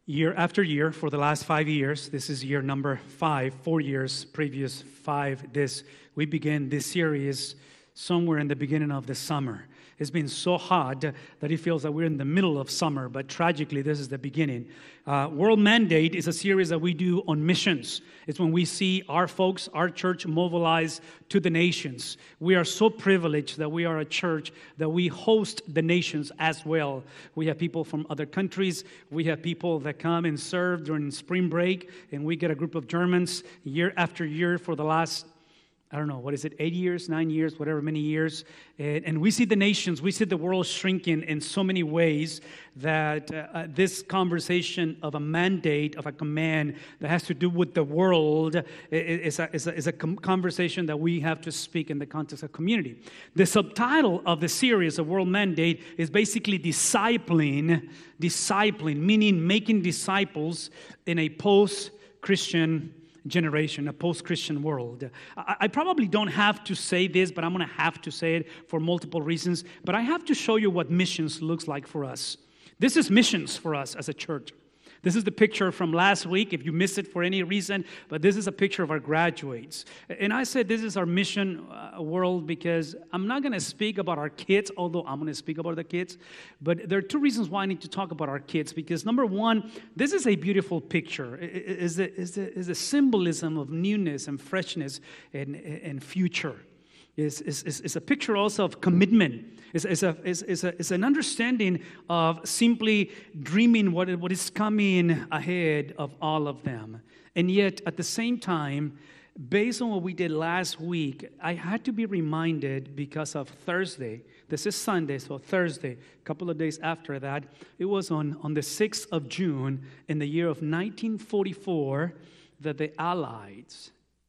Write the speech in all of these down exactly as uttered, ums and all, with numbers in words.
Year after year, for the last five years, this is year number five, four years, previous five, this, we began this series somewhere in the beginning of the summer. It's been so hot that it feels that we're in the middle of summer, but tragically, this is the beginning. Uh, World Mandate is a series that we do on missions. It's when we see our folks, our church, mobilize to the nations. We are so privileged that we are a church that we host the nations as well. We have people from other countries. We have people that come and serve during spring break, and we get a group of Germans year after year for the last I don't know, what is it, eight years, nine years, whatever, many years. And, and we see the nations, we see the world shrinking in so many ways that uh, this conversation of a mandate, of a command that has to do with the world is a, is a, is a conversation that we have to speak in the context of community. The subtitle of the series, of World Mandate, is basically discipling, discipling, meaning making disciples in a post-Christian generation, a post-Christian world. I, I probably don't have to say this, but I'm going to have to say it for multiple reasons. But I have to show you what missions looks like for us. This is missions for us as a church. This is the picture from last week, if you missed it for any reason, but this is a picture of our graduates. And I said this is our mission uh, world because I'm not going to speak about our kids, although I'm going to speak about the kids. But there are two reasons why I need to talk about our kids. Because number one, this is a beautiful picture. It is a, is a, is a symbolism of newness and freshness and, and future. It's, it's, it's a picture also of commitment. It's, it's, a, it's, it's, a, it's an understanding of simply dreaming what, what is coming ahead of all of them. And yet, at the same time, based on what we did last week, I had to be reminded because of Thursday. This is Sunday, so Thursday, a couple of days after that, it was on, on the sixth of June in the year of nineteen forty-four that the Allies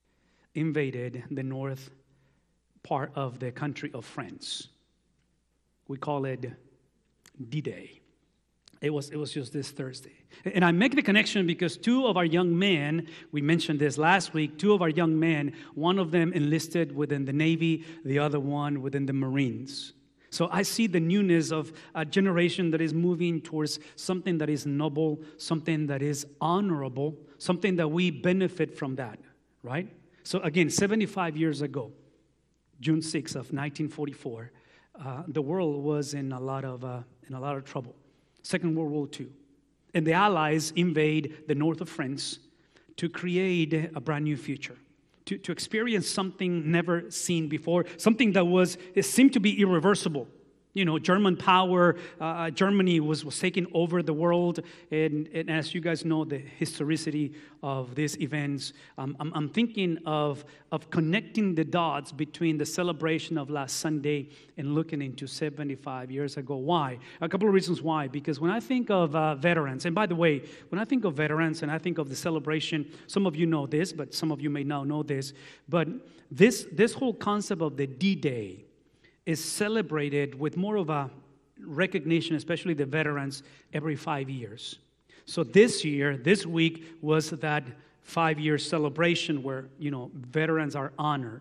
invaded the north part of the country of France. We call it D-Day. It was, it was just this Thursday. And I make the connection because two of our young men, we mentioned this last week, two of our young men, one of them enlisted within the Navy, the other one within the Marines. So I see the newness of a generation that is moving towards something that is noble, something that is honorable, something that we benefit from that, right? So again, seventy-five years ago, June sixth of nineteen forty-four, uh, the world was in a lot of uh, in a lot of trouble. Second World War Two, and the Allies invade the north of France to create a brand new future, to to experience something never seen before, something that was it seemed to be irreversible. You know, German power, uh, Germany was, was taking over the world. And, and as you guys know, the historicity of these events, um, I'm, I'm thinking of, of connecting the dots between the celebration of last Sunday and looking into seventy-five years ago. Why? A couple of reasons why. Because when I think of uh, veterans, and by the way, when I think of veterans and I think of the celebration, some of you know this, but some of you may not know this, but this, this whole concept of the D-Day is celebrated with more of a recognition, especially the veterans, every five years. So this year, this week, was that five-year celebration where, you know, veterans are honored.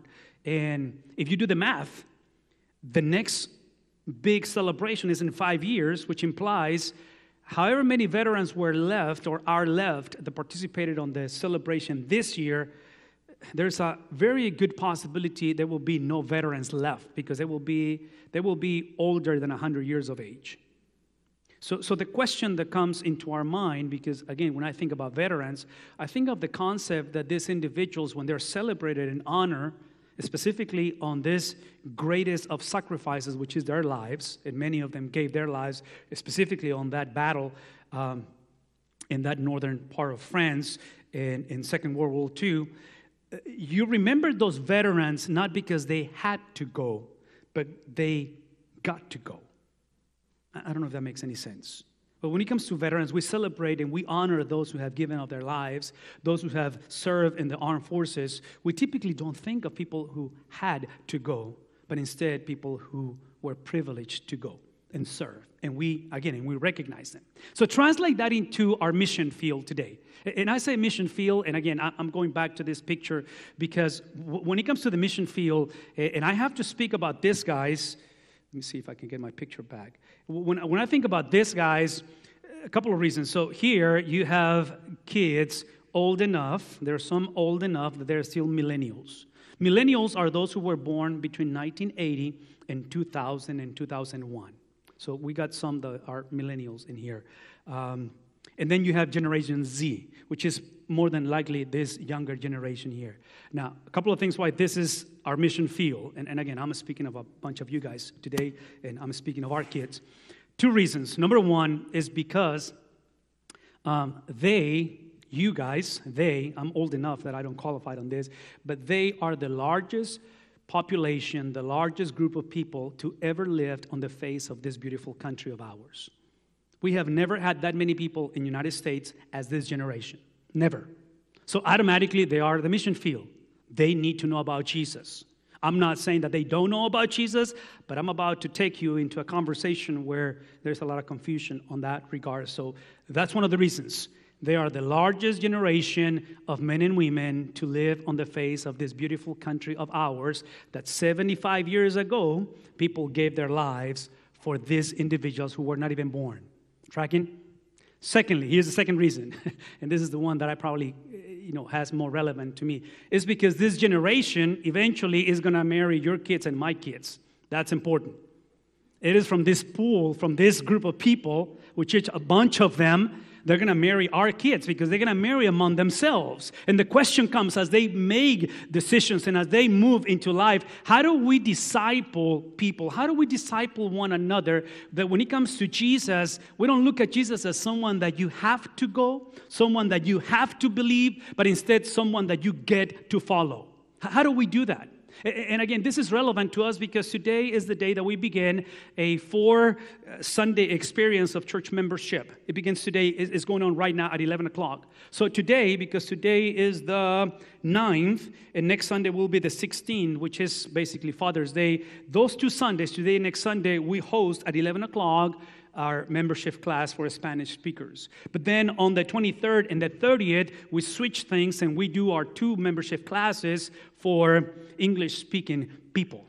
And if you do the math, the next big celebration is in five years, which implies however many veterans were left or are left that participated on the celebration this year, there's a very good possibility there will be no veterans left because they will be they will be older than one hundred years of age. So, so the question that comes into our mind, because again, when I think about veterans, I think of the concept that these individuals, when they're celebrated in honor, specifically on this greatest of sacrifices, which is their lives, and many of them gave their lives specifically on that battle um, in that northern part of France in, in Second World War Two. You remember those veterans not because they had to go, but they got to go. I don't know if that makes any sense. But when it comes to veterans, we celebrate and we honor those who have given up their lives, those who have served in the armed forces. We typically don't think of people who had to go, but instead people who were privileged to go and serve. And we, again, and we recognize them. So translate that into our mission field today. And I say mission field, and again, I'm going back to this picture because when it comes to the mission field, and I have to speak about this, guys. Let me see if I can get my picture back. When, when I think about this, guys, a couple of reasons. So here you have kids old enough. There are some old enough that they're still millennials. Millennials are those who were born between nineteen eighty and two thousand and two thousand one. So we got some that are millennials in here. Um, and then you have Generation Z, which is more than likely this younger generation here. Now, a couple of things why this is our mission field. And, and again, I'm speaking of a bunch of you guys today, and I'm speaking of our kids. Two reasons. Number one is because um, they, you guys, they, I'm old enough that I don't qualify on this, but they are the largest population, the largest group of people to ever lived on the face of this beautiful country of ours. We have never had that many people in the United States as this generation. Never. So automatically, they are the mission field. They need to know about Jesus. I'm not saying that they don't know about Jesus, but I'm about to take you into a conversation where there's a lot of confusion on that regard. So that's one of the reasons. They are the largest generation of men and women to live on the face of this beautiful country of ours that seventy-five years ago, people gave their lives for these individuals who were not even born. Tracking? Secondly, here's the second reason, and this is the one that I probably, you know, has more relevant to me, is because this generation eventually is going to marry your kids and my kids. That's important. It is from this pool, from this group of people, which is a bunch of them, they're going to marry our kids because they're going to marry among themselves. And the question comes as they make decisions and as they move into life, how do we disciple people? How do we disciple one another that when it comes to Jesus, we don't look at Jesus as someone that you have to go, someone that you have to believe, but instead someone that you get to follow? How do we do that? And again, this is relevant to us because today is the day that we begin a four Sunday experience of church membership. It begins today, it's going on right now at eleven o'clock. So today, because today is the ninth, and next Sunday will be the sixteenth, which is basically Father's Day. Those two Sundays, today and next Sunday, we host at eleven o'clock our membership class for Spanish speakers. But then on the twenty-third and the thirtieth, we switch things and we do our two membership classes for English-speaking people.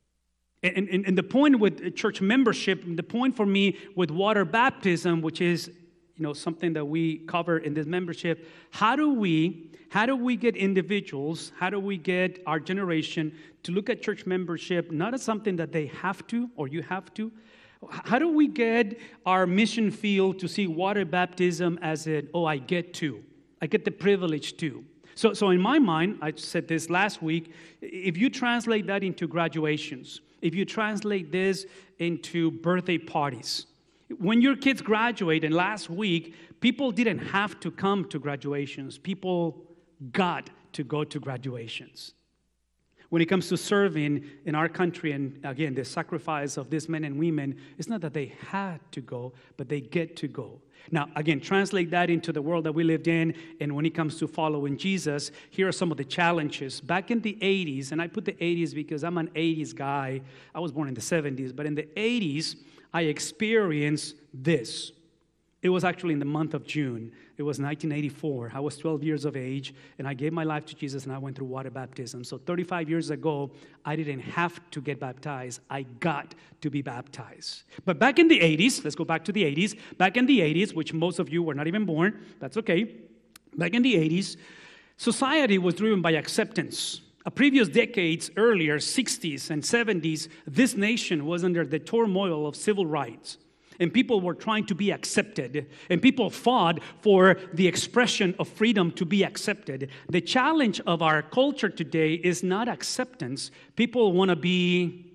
And, and, and the point with church membership, the point for me with water baptism, which is, you know, something that we cover in this membership, how do we, how do we get individuals, how do we get our generation to look at church membership not as something that they have to or you have to? How do we get our mission field to see water baptism as an, oh, I get to. I get the privilege to. So, so in my mind, I said this last week, if you translate that into graduations, if you translate this into birthday parties, when your kids graduate, and last week, people didn't have to come to graduations. People got to go to graduations. When it comes to serving in our country, and again, the sacrifice of these men and women, it's not that they had to go, but they get to go. Now, again, translate that into the world that we lived in, and when it comes to following Jesus, here are some of the challenges. Back in the eighties, and I put the eighties because I'm an eighties guy. I was born in the seventies, but in the eighties, I experienced this. It was actually in the month of June. It was nineteen eighty-four. I was twelve years of age, and I gave my life to Jesus, and I went through water baptism. So thirty-five years ago, I didn't have to get baptized. I got to be baptized. But back in the eighties, let's go back to the eighties. Back in the eighties, which most of you were not even born. That's okay. Back in the eighties, society was driven by acceptance. A previous decades earlier, sixties and seventies, this nation was under the turmoil of civil rights. And people were trying to be accepted. And people fought for the expression of freedom to be accepted. The challenge of our culture today is not acceptance. People want to be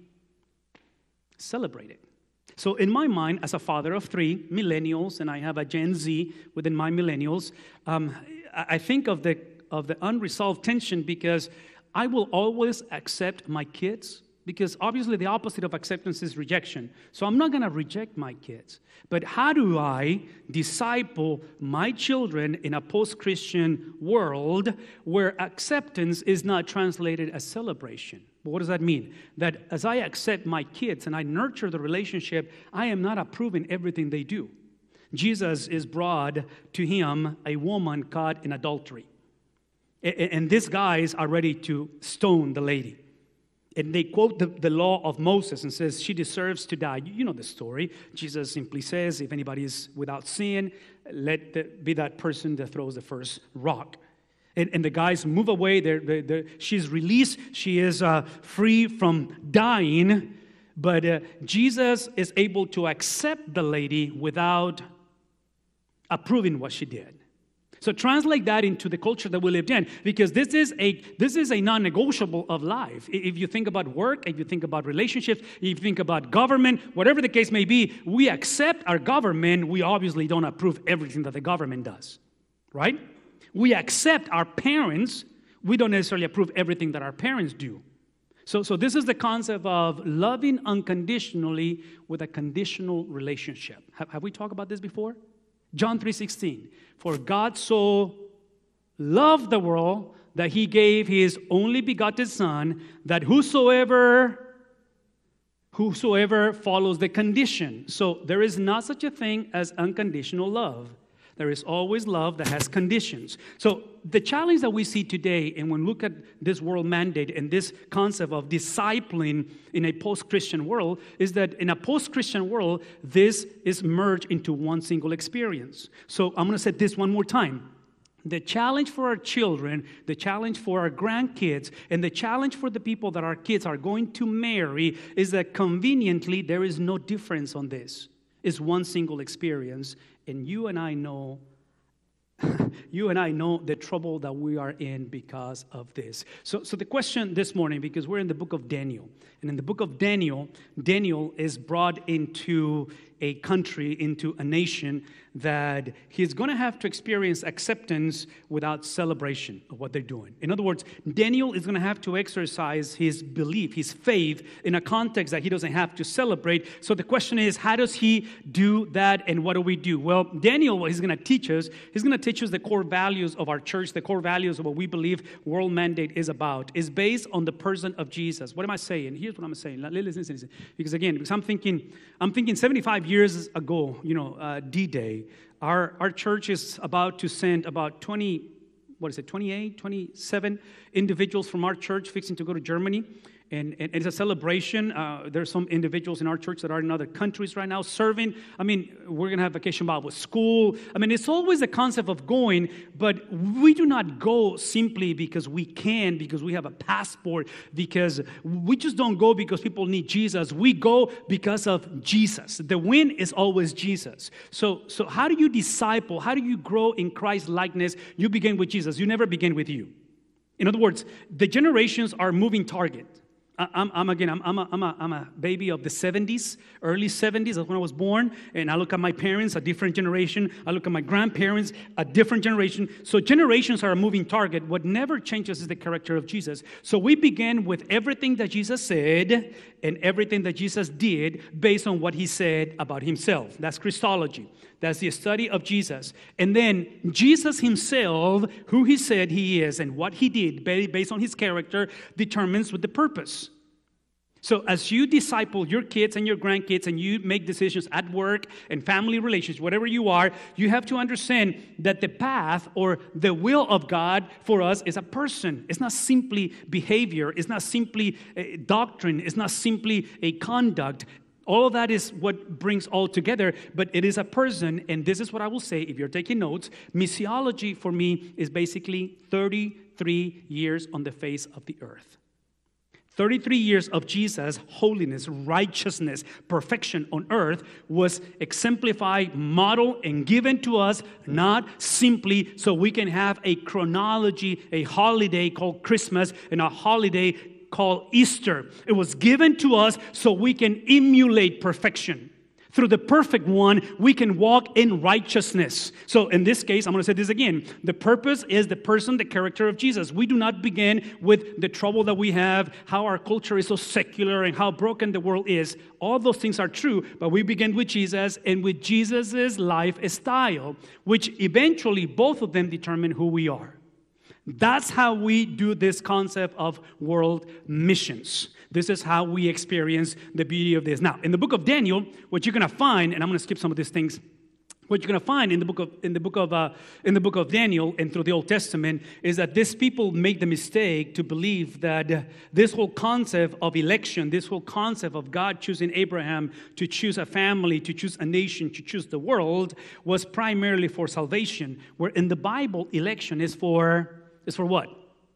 celebrated. So in my mind, as a father of three millennials, and I have a Gen Z within my millennials, um, I think of the, of the unresolved tension because I will always accept my kids. Because obviously the opposite of acceptance is rejection. So I'm not going to reject my kids. But how do I disciple my children in a post-Christian world where acceptance is not translated as celebration? But what does that mean? That as I accept my kids and I nurture the relationship, I am not approving everything they do. Jesus is brought to him a woman caught in adultery. And these guys are ready to stone the lady. and they quote the, the law of Moses and says she deserves to die. You, you know the story. Jesus simply says, if anybody is without sin, let the, be that person that throws the first rock. And, and the guys move away. They're, they're, they're, she's released. She is uh, free from dying. But uh, Jesus is able to accept the lady without approving what she did. So translate that into the culture that we lived in, because this is a this is a non-negotiable of life. If you think about work, if you think about relationships, if you think about government, whatever the case may be, we accept our government. We obviously don't approve everything that the government does, right? We accept our parents. We don't necessarily approve everything that our parents do. So, so this is the concept of loving unconditionally with a conditional relationship. Have, have we talked about this before? John three sixteen. For God so loved the world that he gave his only begotten Son, that whosoever, whosoever follows the condition. So there is not such a thing as unconditional love. There is always love that has conditions. So the challenge that we see today, and when we look at this world mandate and this concept of discipling in a post-Christian world, is that in a post-Christian world, this is merged into one single experience. So I'm going to say this one more time. The challenge for our children, the challenge for our grandkids, and the challenge for the people that our kids are going to marry is that conveniently there is no difference on this. It's one single experience. And you and I know, you and I know the trouble that we are in because of this. So, so the question this morning, because we're in the book of Daniel, and in the book of Daniel, Daniel is brought into a country, into a nation that he's going to have to experience acceptance without celebration of what they're doing. In other words, Daniel is going to have to exercise his belief, his faith, in a context that he doesn't have to celebrate. So the question is, how does he do that, and what do we do? Well, Daniel, what he's going to teach us, he's going to teach us the core values of our church, the core values of what we believe World Mandate is about, is based on the person of Jesus. What am I saying? Here's what I'm saying. Listen, listen, listen. Because again, because I'm thinking, I'm thinking seventy-five years ago, you know, uh, D-Day, our, our church is about to send about twenty, what is it, twenty-eight, twenty-seven individuals from our church fixing to go to Germany. And, and it's a celebration. Uh, there's some individuals in our church that are in other countries right now serving. I mean, we're going to have Vacation Bible School. I mean, it's always the concept of going, but we do not go simply because we can, because we have a passport, because we just don't go because people need Jesus. We go because of Jesus. The win is always Jesus. So, so how do you disciple? How do you grow in Christ's likeness? You begin with Jesus. You never begin with you. In other words, the generations are moving target. I'm, I'm again, I'm, I'm, a, I'm, a, I'm a baby of the seventies, early seventies. That's when I was born. And I look at my parents, a different generation. I look at my grandparents, a different generation. So generations are a moving target. What never changes is the character of Jesus. So we begin with everything that Jesus said and everything that Jesus did based on what he said about himself. That's Christology. That's the study of Jesus. And then Jesus himself, who he said he is and what he did based on his character, determines with the purpose. So as you disciple your kids and your grandkids and you make decisions at work and family relations, whatever you are, you have to understand that the path or the will of God for us is a person. It's not simply behavior. It's not simply a doctrine. It's not simply a conduct. All of that is what brings all together, but it is a person, and this is what I will say if you're taking notes. Missiology for me is basically thirty-three years on the face of the earth. thirty-three years of Jesus' holiness, righteousness, perfection on earth was exemplified, modeled, and given to us not simply so we can have a chronology, a holiday called Christmas, and a holiday called Easter. It was given to us so we can emulate perfection. Through the perfect one, we can walk in righteousness. So in this case, I'm going to say this again. The purpose is the person, the character of Jesus. We do not begin with the trouble that we have, how our culture is so secular and how broken the world is. All those things are true, but we begin with Jesus and with Jesus' lifestyle, which eventually both of them determine who we are. That's how we do this concept of world missions. This is how we experience the beauty of this. Now, in the book of Daniel, what you're going to find, and I'm going to skip some of these things What you're going to find in the book of in the book of uh, in the book of Daniel and through the Old Testament is that these people make the mistake to believe that uh, this whole concept of election, this whole concept of God choosing Abraham to choose a family, to choose a nation, to choose the world, was primarily for salvation. Where in the Bible, election is for is for what?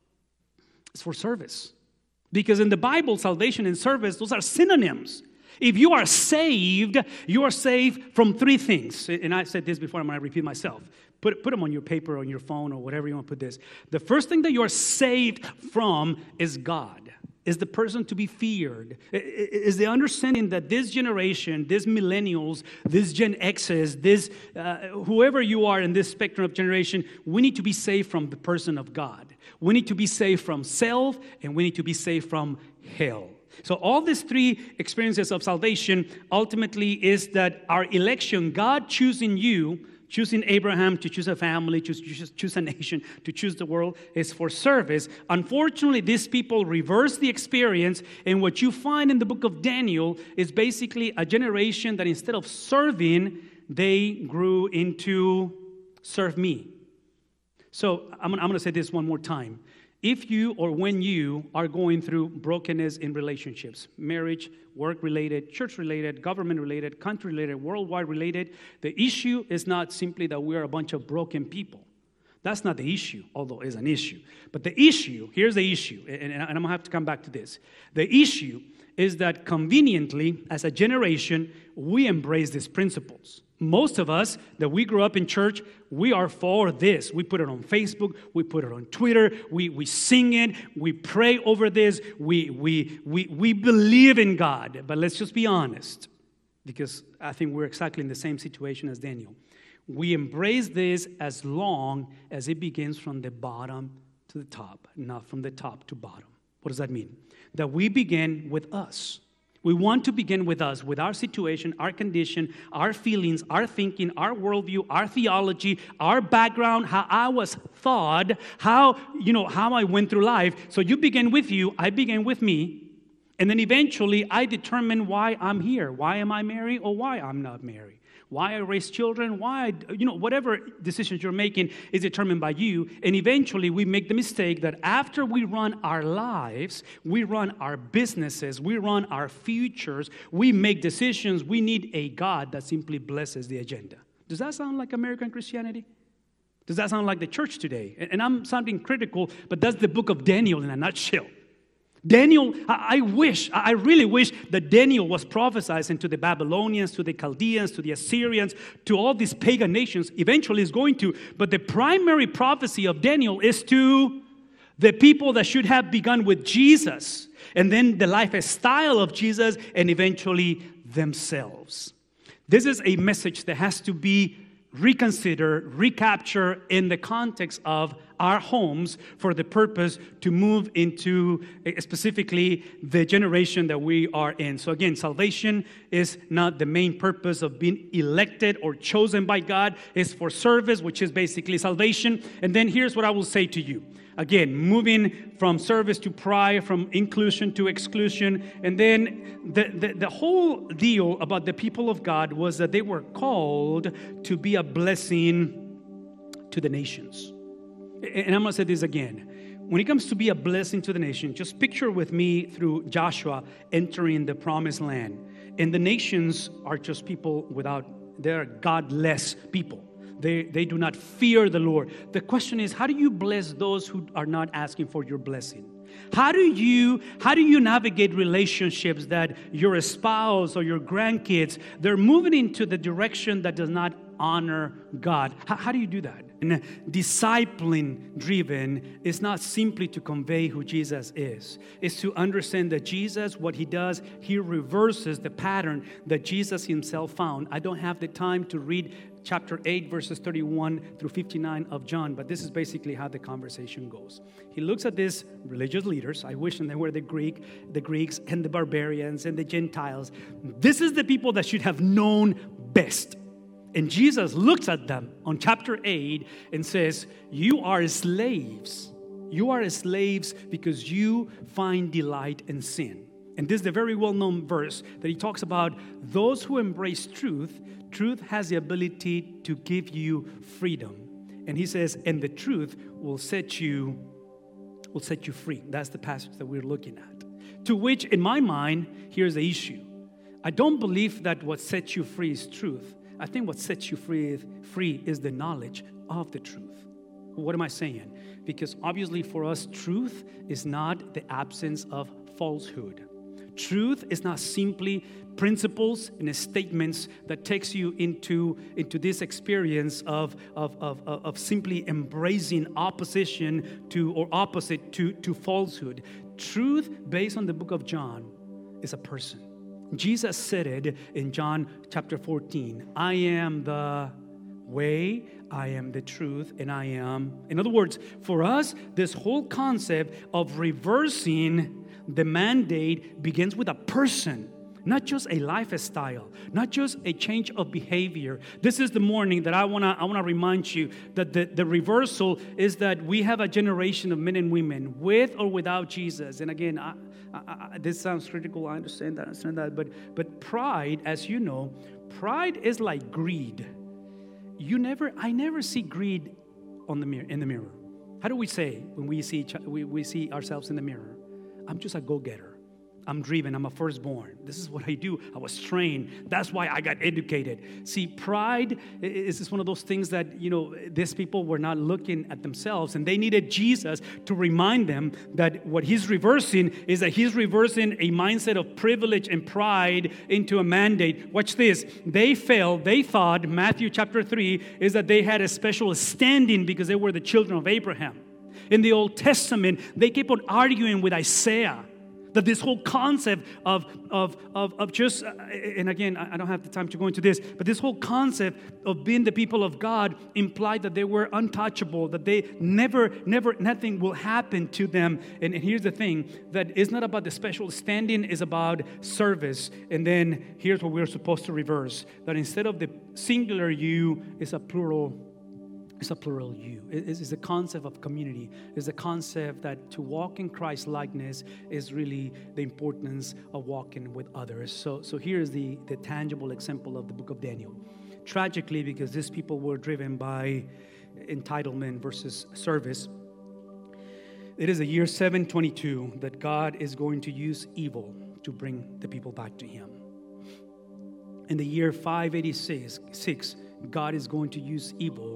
It's for service. Because in the Bible, salvation and service, those are synonyms. If you are saved, you are saved from three things. And I said this before, I'm going to repeat myself. Put, put them on your paper, on your phone, or whatever you want to put this. The first thing that you are saved from is God, is the person to be feared, is the understanding that this generation, this millennials, this Gen X's, this uh, whoever you are in this spectrum of generation, we need to be saved from the person of God. We need to be saved from self, and we need to be saved from hell. So all these three experiences of salvation ultimately is that our election, God choosing you, choosing Abraham to choose a family, to choose, choose a nation, to choose the world, is for service. Unfortunately, these people reverse the experience, and what you find in the book of Daniel is basically a generation that instead of serving, they grew into serve me. So I'm, I'm going to say this one more time. If you or when you are going through brokenness in relationships, marriage, work-related, church-related, government-related, country-related, worldwide-related, the issue is not simply that we are a bunch of broken people. That's not the issue, although it is an issue. But the issue, here's the issue, and, and I'm going to have to come back to this. The issue is that conveniently, as a generation, we embrace these principles. Most of us that we grew up in church, we are for this. We put it on Facebook, we put it on Twitter, we, we sing it, we pray over this, we, we, we, we believe in God. But let's just be honest, because I think we're exactly in the same situation as Daniel. We embrace this as long as it begins from the bottom to the top, not from the top to bottom. What does that mean? That we begin with us. We want to begin with us, with our situation, our condition, our feelings, our thinking, our worldview, our theology, our background, how I was thought, how, you know, how I went through life. So you begin with you, I begin with me, and then eventually I determine why I'm here. Why am I married or why I'm not married? Why I raise children, why, I, you know, whatever decisions you're making is determined by you. And eventually we make the mistake that after we run our lives, we run our businesses, we run our futures, we make decisions, we need a God that simply blesses the agenda. Does that sound like American Christianity? Does that sound like the church today? And I'm sounding critical, but that's the book of Daniel in a nutshell. Daniel, I wish, I really wish that Daniel was prophesizing to the Babylonians, to the Chaldeans, to the Assyrians, to all these pagan nations. Eventually is going to. But the primary prophecy of Daniel is to the people that should have begun with Jesus, and then the lifestyle of Jesus, and eventually themselves. This is a message that has to be reconsidered, recaptured in the context of our homes for the purpose to move into uh, specifically the generation that we are in. So again, salvation is not the main purpose of being elected or chosen by God. It's for service, which is basically salvation. And then here's what I will say to you. Again, moving from service to pride, from inclusion to exclusion. And then the, the, the whole deal about the people of God was that they were called to be a blessing to the nations. And I'm going to say this again. When it comes to be a blessing to the nation, just picture with me through Joshua entering the promised land. And the nations are just people without, they're godless people. They, they do not fear the Lord. The question is, how do you bless those who are not asking for your blessing? How do you, how do you navigate relationships that your spouse or your grandkids, they're moving into the direction that does not honor God? How, how do you do that? And discipling driven is not simply to convey who Jesus is. It's to understand that Jesus, what he does, he reverses the pattern that Jesus himself found. I don't have the time to read chapter eight, verses thirty-one through fifty-nine of John, but this is basically how the conversation goes. He looks at these religious leaders. I wish they were the Greek, the Greeks and the barbarians and the Gentiles. This is the people that should have known best. And Jesus looks at them on chapter eight and says, you are slaves. You are slaves because you find delight in sin. And this is the very well-known verse that he talks about those who embrace truth. Truth has the ability to give you freedom. And he says, and the truth will set you, will set you free. That's the passage that we're looking at. To which, in my mind, here's the issue. I don't believe that what sets you free is truth. I think what sets you free, free is the knowledge of the truth. What am I saying? Because obviously for us, truth is not the absence of falsehood. Truth is not simply principles and statements that takes you into, into this experience of, of, of, of simply embracing opposition to or opposite to, to falsehood. Truth, based on the book of John, is a person. Jesus said it in John chapter fourteen. I am the way, I am the truth, and I am. In other words, for us, this whole concept of reversing the mandate begins with a person, not just a lifestyle, not just a change of behavior. This is the morning that I want to I want to remind you that the, the reversal is that we have a generation of men and women with or without Jesus. And again, I, I, I, this sounds critical. I understand that, I understand that. But, but pride, as you know, pride is like greed. You never, I never see greed on the mirror, in the mirror. How do we say when we see, we, we see ourselves in the mirror? I'm just a go-getter. I'm driven. I'm a firstborn. This is what I do. I was trained. That's why I got educated. See, pride is just one of those things that, you know, these people were not looking at themselves, and they needed Jesus to remind them that what he's reversing is that he's reversing a mindset of privilege and pride into a mandate. Watch this. They failed. They thought, Matthew chapter three, is that they had a special standing because they were the children of Abraham. In the Old Testament, they kept on arguing with Isaiah that this whole concept of, of, of, of just, uh, and again, I don't have the time to go into this, but this whole concept of being the people of God implied that they were untouchable, that they never, never, nothing will happen to them. And, and here's the thing, that it's not about the special standing, it's about service. And then here's what we're supposed to reverse, that instead of the singular you, it's a plural It's a plural you. It's a concept of community. It's a concept that to walk in Christ's likeness is really the importance of walking with others. So, so here's the, the tangible example of the book of Daniel. Tragically, because these people were driven by entitlement versus service, it is the year seven twenty-two that God is going to use evil to bring the people back to Him. In the year five eighty-six, God is going to use evil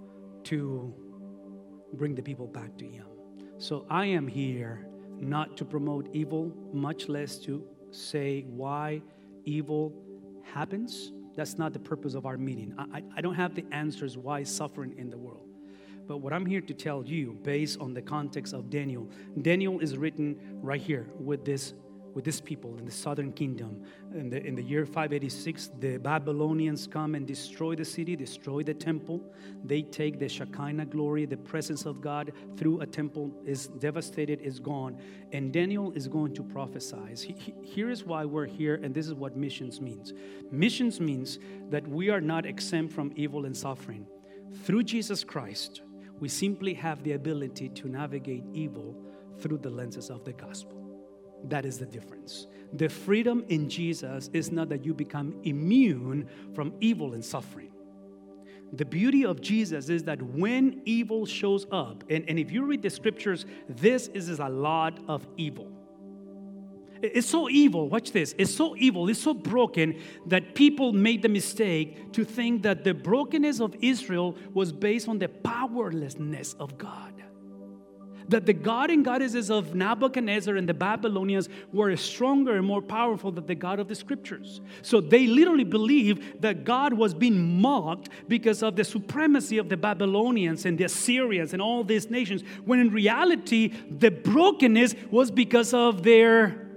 to bring the people back to Him. So I am here not to promote evil, much less to say why evil happens. That's not the purpose of our meeting. I, I don't have the answers why suffering in the world. But what I'm here to tell you, based on the context of Daniel, Daniel is written right here with this with this people in the southern kingdom. In the, in the year five eighty-six, the Babylonians come and destroy the city, destroy the temple. They take the Shekinah glory, the presence of God through a temple is devastated, is gone. And Daniel is going to prophesy. He, he, here is why we're here, and this is what missions means. Missions means that we are not exempt from evil and suffering. Through Jesus Christ, we simply have the ability to navigate evil through the lenses of the gospel. That is the difference. The freedom in Jesus is not that you become immune from evil and suffering. The beauty of Jesus is that when evil shows up, and, and if you read the scriptures, this is, is a lot of evil. It's so evil, watch this, it's so evil, it's so broken that people made the mistake to think that the brokenness of Israel was based on the powerlessness of God. That the God and goddesses of Nebuchadnezzar and the Babylonians were stronger and more powerful than the God of the Scriptures. So they literally believed that God was being mocked because of the supremacy of the Babylonians and the Assyrians and all these nations, when in reality, the brokenness was because of their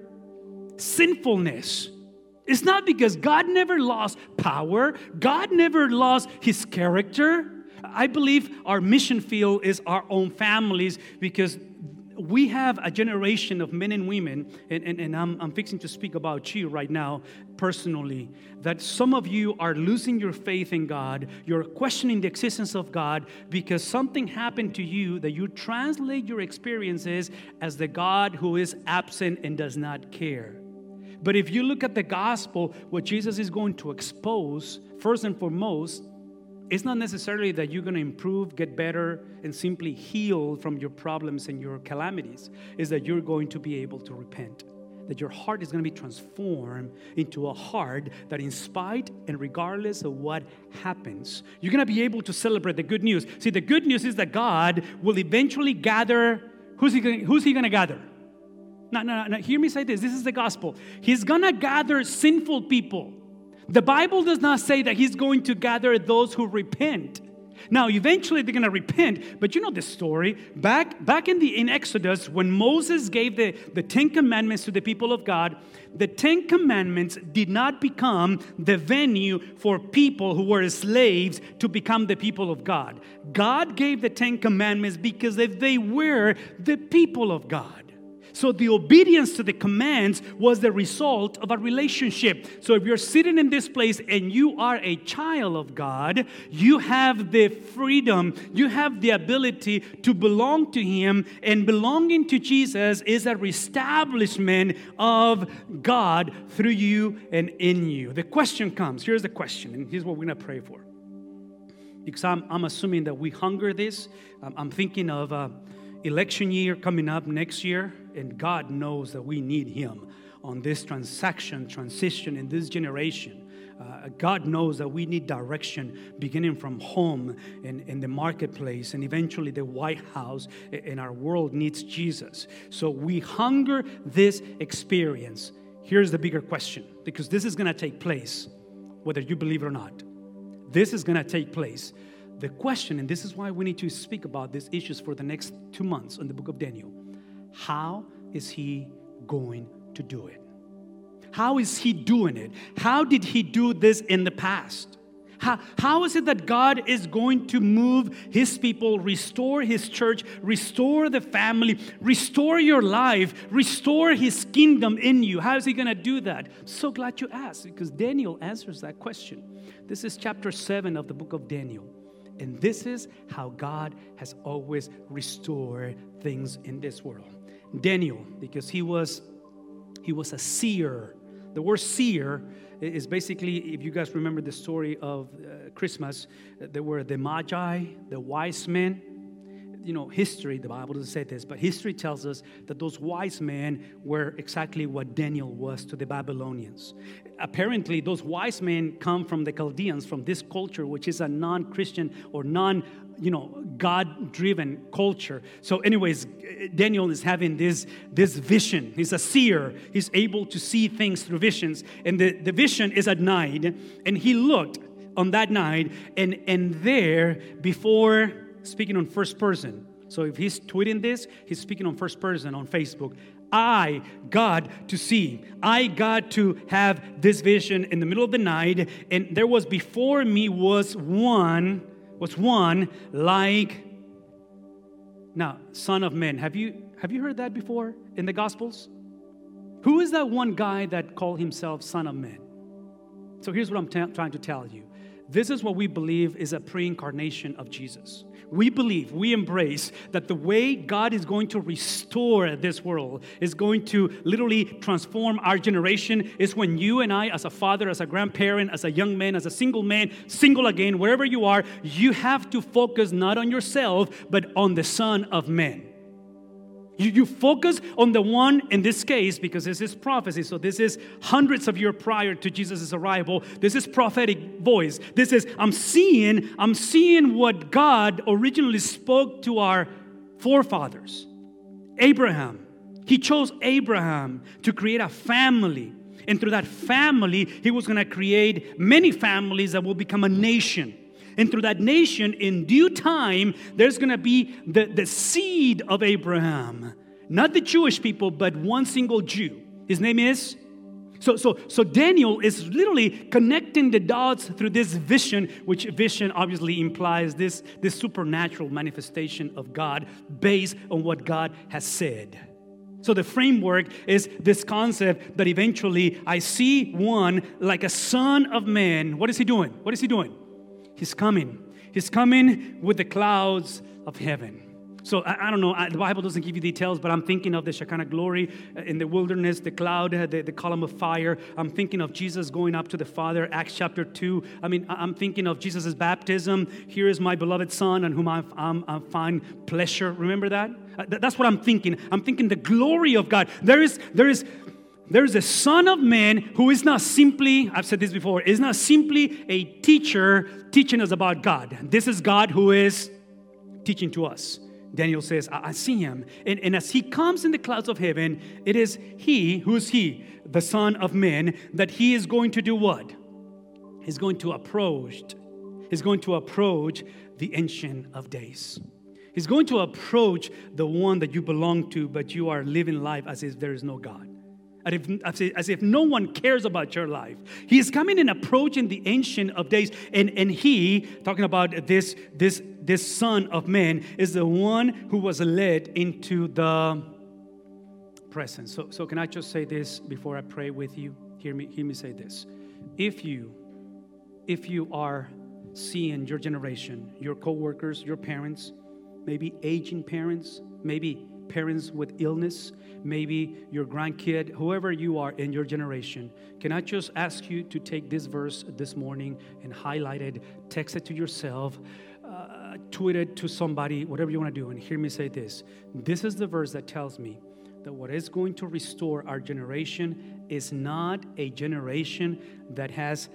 sinfulness. It's not because God never lost power. God never lost His character. I believe our mission field is our own families, because we have a generation of men and women, and, and, and I'm, I'm fixing to speak about you right now personally, that some of you are losing your faith in God. You're questioning the existence of God because something happened to you that you translate your experiences as the God who is absent and does not care. But if you look at the gospel, what Jesus is going to expose, first and foremost, it's not necessarily that you're going to improve, get better, and simply heal from your problems and your calamities. It's that you're going to be able to repent. That your heart is going to be transformed into a heart that in spite and regardless of what happens, you're going to be able to celebrate the good news. See, the good news is that God will eventually gather. Who's he going, who's he going to gather? No, no, no, hear me say this. This is the gospel. He's going to gather sinful people. The Bible does not say that he's going to gather those who repent. Now, eventually they're going to repent, but you know the story. Back, back in the in Exodus, when Moses gave the, the Ten Commandments to the people of God, the Ten Commandments did not become the venue for people who were slaves to become the people of God. God gave the Ten Commandments because if they were the people of God. So the obedience to the commands was the result of a relationship. So if you're sitting in this place and you are a child of God, you have the freedom, you have the ability to belong to Him, and belonging to Jesus is a reestablishment of God through you and in you. The question comes, here's the question, and here's what we're going to pray for. Because I'm, I'm assuming that we hunger this. I'm, I'm thinking of uh, election year coming up next year. And God knows that we need Him on this transaction, transition in this generation. Uh, God knows that we need direction beginning from home and in the marketplace and eventually the White House. And our world needs Jesus. So we hunger this experience. Here's the bigger question, because this is going to take place whether you believe it or not. This is going to take place. The question, and this is why we need to speak about these issues for the next two months in the book of Daniel. How is He going to do it? How is He doing it? How did He do this in the past? How, how is it that God is going to move His people, restore His church, restore the family, restore your life, restore His kingdom in you? How is He going to do that? I'm so glad you asked, because Daniel answers that question. This is chapter seven of the book of Daniel. And this is how God has always restored things in this world. Daniel, because he was he was a seer. The word seer is basically, if you guys remember the story of uh, Christmas, there were the Magi, the wise men. You know, history, the Bible doesn't say this, but history tells us that those wise men were exactly what Daniel was to the Babylonians. Apparently, those wise men come from the Chaldeans, from this culture, which is a non-Christian or non, you know, God-driven culture. So anyways, Daniel is having this, this vision. He's a seer. He's able to see things through visions. And the, the vision is at night. And he looked on that night, and, and there before... Speaking on first person. So if he's tweeting this, he's speaking on first person on Facebook. I got to see. I got to have this vision in the middle of the night. And there was before me was one, was one like, now, Son of Man. Have you, have you heard that before in the Gospels? Who is that one guy that called himself Son of Man? So here's what I'm t- trying to tell you. This is what we believe is a pre-incarnation of Jesus. We believe, we embrace that the way God is going to restore this world, is going to literally transform our generation, is when you and I, as a father, as a grandparent, as a young man, as a single man, single again, wherever you are, you have to focus not on yourself, but on the Son of Man. You, you focus on the one, in this case, because this is prophecy. So this is hundreds of years prior to Jesus' arrival. This is prophetic voice. This is, I'm seeing, I'm seeing what God originally spoke to our forefathers. Abraham. He chose Abraham to create a family. And through that family, He was going to create many families that will become a nation. And through that nation, in due time, there's going to be the, the seed of Abraham. Not the Jewish people, but one single Jew. His name is? So, so, so Daniel is literally connecting the dots through this vision, which vision obviously implies this, this supernatural manifestation of God based on what God has said. So the framework is this concept that eventually I see one like a Son of Man. What is He doing? What is He doing? He's coming. He's coming with the clouds of heaven. So I, I don't know, I, the Bible doesn't give you details, but I'm thinking of the Shekinah glory in the wilderness, the cloud, the, the column of fire. I'm thinking of Jesus going up to the Father, Acts chapter two. I mean, I'm thinking of Jesus' baptism. Here is my beloved Son on whom I, I'm, I find pleasure. Remember that? That's what I'm thinking. I'm thinking the glory of God. There is, there is, there is a Son of Man who is not simply, I've said this before, is not simply a teacher teaching us about God. This is God who is teaching to us. Daniel says, I, I see him. And, and as he comes in the clouds of heaven, it is he, who is he? The Son of Man, that he is going to do what? He's going to approach. He's going to approach the Ancient of Days. He's going to approach the one that you belong to, but you are living life as if there is no God. As if, as if no one cares about your life. He is coming and approaching the Ancient of Days. And, and he, talking about this, this, this Son of Man, is the one who was led into the presence. So, so can I just say this before I pray with you? Hear me, hear me say this. If you, if you are seeing your generation, your co-workers, your parents, maybe aging parents, maybe parents with illness, maybe your grandkid, whoever you are in your generation, can I just ask you to take this verse this morning and highlight it, text it to yourself, uh, tweet it to somebody, whatever you want to do, and hear me say this. This is the verse that tells me that what is going to restore our generation is not a generation that has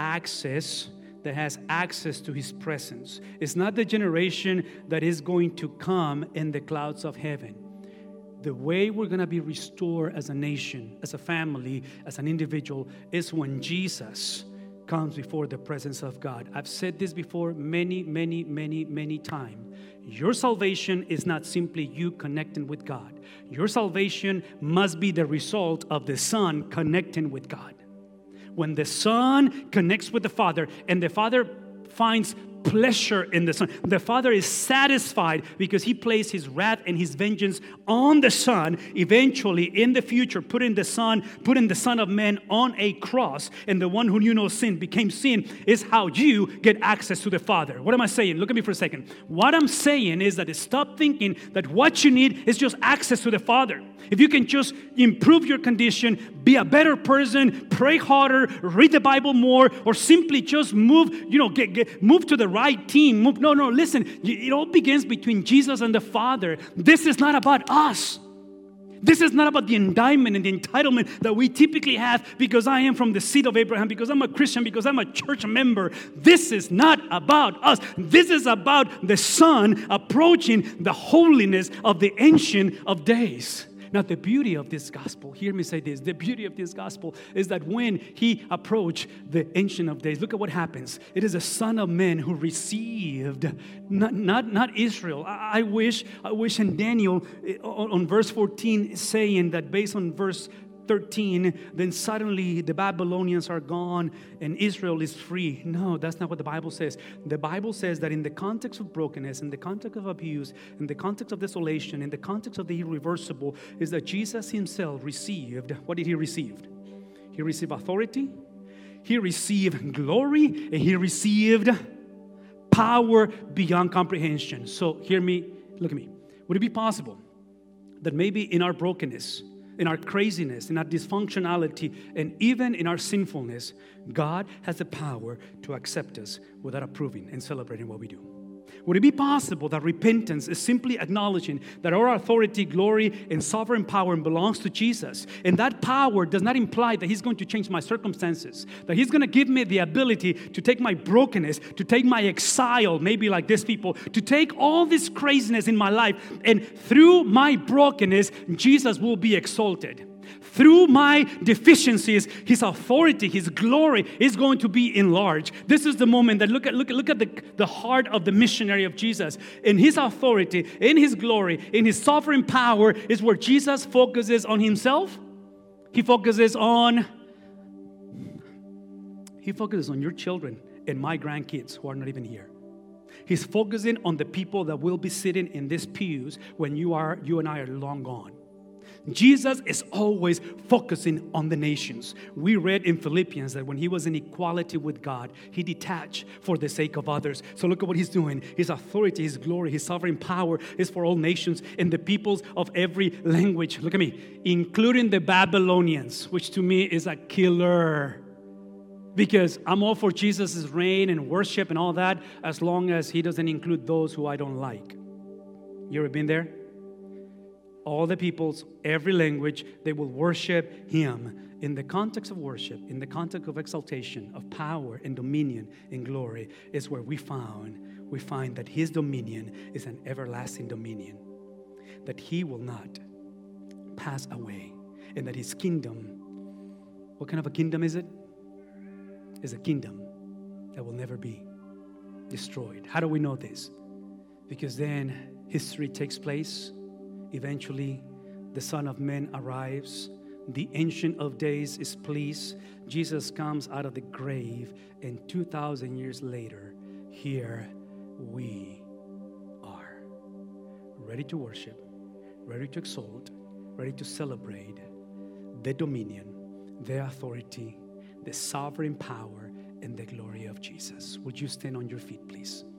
access that has access to His presence. It's not the generation that is going to come in the clouds of heaven. The way we're going to be restored as a nation, as a family, as an individual, is when Jesus comes before the presence of God. I've said this before many, many, many, many times. Your salvation is not simply you connecting with God. Your salvation must be the result of the Son connecting with God. When the Son connects with the Father and the Father finds pleasure in the Son, the Father is satisfied because He placed His wrath and His vengeance on the Son. Eventually, in the future, putting the Son, putting the Son of Man on a cross, and the one who knew no sin became sin, is how you get access to the Father. What am I saying? Look at me for a second. What I'm saying is that stop thinking that what you need is just access to the Father. If you can just improve your condition, be a better person, pray harder, read the Bible more, or simply just move, you know, get, get move to the right team. Move. No, no, listen. It all begins between Jesus and the Father. This is not about us. This is not about the indictment and the entitlement that we typically have because I am from the seed of Abraham, because I'm a Christian, because I'm a church member. This is not about us. This is about the Son approaching the holiness of the Ancient of Days. Now, the beauty of this gospel, hear me say this, the beauty of this gospel is that when He approached the Ancient of Days, look at what happens. It is a Son of Man who received, not, not, not Israel. I, I wish, I wish in Daniel, on, on verse fourteen, saying that based on verse thirteen, then suddenly the Babylonians are gone and Israel is free. No, that's not what the Bible says. The Bible says that in the context of brokenness, in the context of abuse, in the context of desolation, in the context of the irreversible, is that Jesus Himself received, what did He receive? He received authority, He received glory, and He received power beyond comprehension. So hear me, look at me. Would it be possible that maybe in our brokenness, in our craziness, in our dysfunctionality, and even in our sinfulness, God has the power to accept us without approving and celebrating what we do? Would it be possible that repentance is simply acknowledging that our authority, glory, and sovereign power belongs to Jesus? And that power does not imply that He's going to change my circumstances, that He's going to give me the ability to take my brokenness, to take my exile, maybe like these people, to take all this craziness in my life, and through my brokenness, Jesus will be exalted. Through my deficiencies, His authority, His glory is going to be enlarged. This is the moment that look at look at look at the, the heart of the missionary of Jesus. In His authority, in His glory, in His sovereign power is where Jesus focuses on Himself. He focuses on He focuses on your children and my grandkids who are not even here. He's focusing on the people that will be sitting in these pews when you are you and I are long gone. Jesus is always focusing on the nations. We read in Philippians that when he was in equality with God, he detached for the sake of others. So look at what he's doing. His authority, his glory, his sovereign power is for all nations and the peoples of every language. Look at me, including the Babylonians, which to me is a killer. Because I'm all for Jesus' reign and worship and all that, as long as he doesn't include those who I don't like. You ever been there? All the peoples, every language, they will worship him. In the context of worship, in the context of exaltation, of power and dominion and glory, is where we found, we find that his dominion is an everlasting dominion. That he will not pass away. And that his kingdom, what kind of a kingdom is it? Is a kingdom that will never be destroyed. How do we know this? Because then history takes place. Eventually, the Son of Man arrives. The Ancient of Days is pleased. Jesus comes out of the grave, and two thousand years later, here we are. Ready to worship, ready to exalt, ready to celebrate the dominion, the authority, the sovereign power, and the glory of Jesus. Would you stand on your feet, please?